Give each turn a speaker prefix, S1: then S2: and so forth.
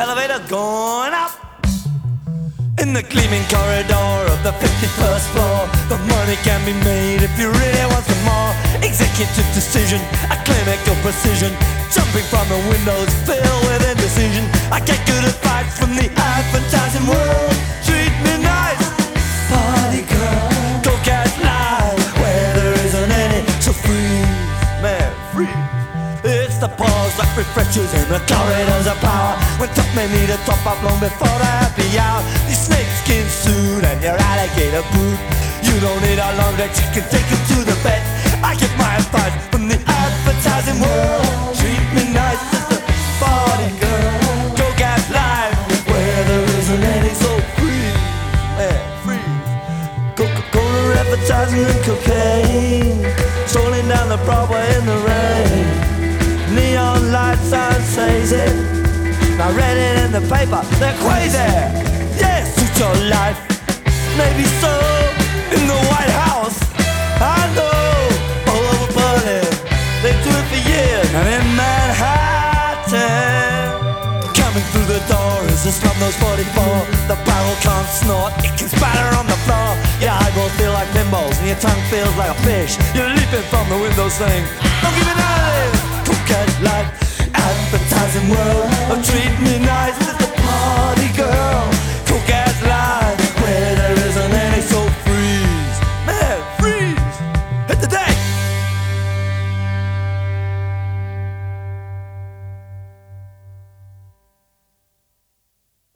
S1: elevator going up. In the gleaming corridor of the 51st floor, the money can be made if you really want some more. Executive decision, a clinical precision, jumping from the windows filled with indecision. I get good advice from the advertising world. Treat me nice, party girl, go get live where there isn't any. So freeze, man, freeze. It's the pause that refreshes in the corridors of power, when top men need a top up long before the happy hour. Your snakeskin suit and your alligator boot, you don't need a long that you can take you to the vet. I get my advice from the advertising world. Treat me nice as the party girl, go get live where there isn't any. So freeze, man, freeze. Coca-Cola advertising and cocaine, strolling down the Broadway in the rain. Neon light sign says it, I read it in the paper, they're crazy. Yes, suit your life, maybe so, in the White House, I know, all over Berlin, they do it for years. And in Manhattan, coming through the door is a Slumdog 44. The barrel can't snort, it can spatter on the floor. Your eyeballs feel like pinballs and your tongue feels like a fish. You're leaping from the window saying, don't give me nothing. Cook at life, advertising world, oh, treat me nice, it's the party